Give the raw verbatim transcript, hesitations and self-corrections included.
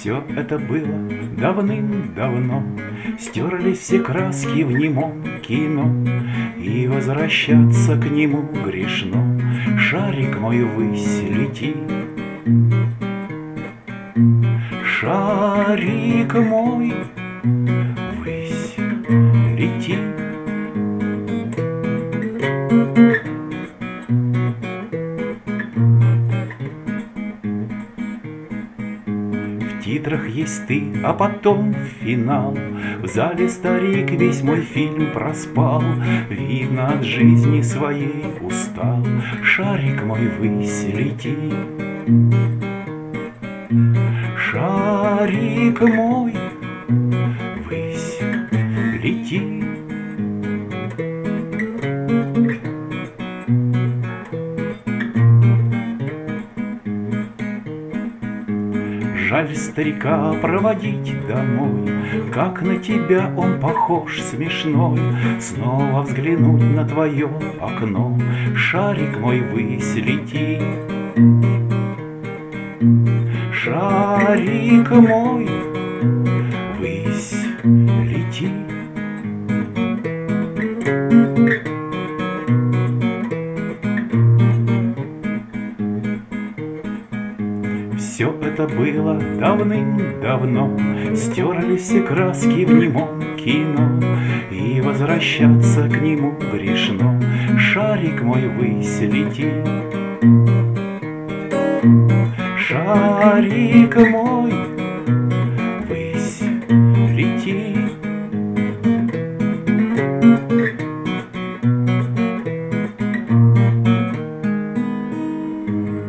Все это было давным-давно, стерлись все краски в немом кино, и возвращаться к нему грешно. Шарик мой ввысь лети, шарик мой ввысь лети. В титрах есть ты, а потом финал. В зале старик весь мой фильм проспал, видно, от жизни своей устал. Шарик мой ввысь лети, шарик мой ввысь лети. Жаль старика проводить домой, как на тебя он похож смешной. Снова взглянуть на твое окно, шарик мой ввысь лети, шарик мой ввысь лети. Все это было давным-давно, стерлись все краски в немом кино, и возвращаться к нему грешно. Шарик мой ввысь лети, шарик мой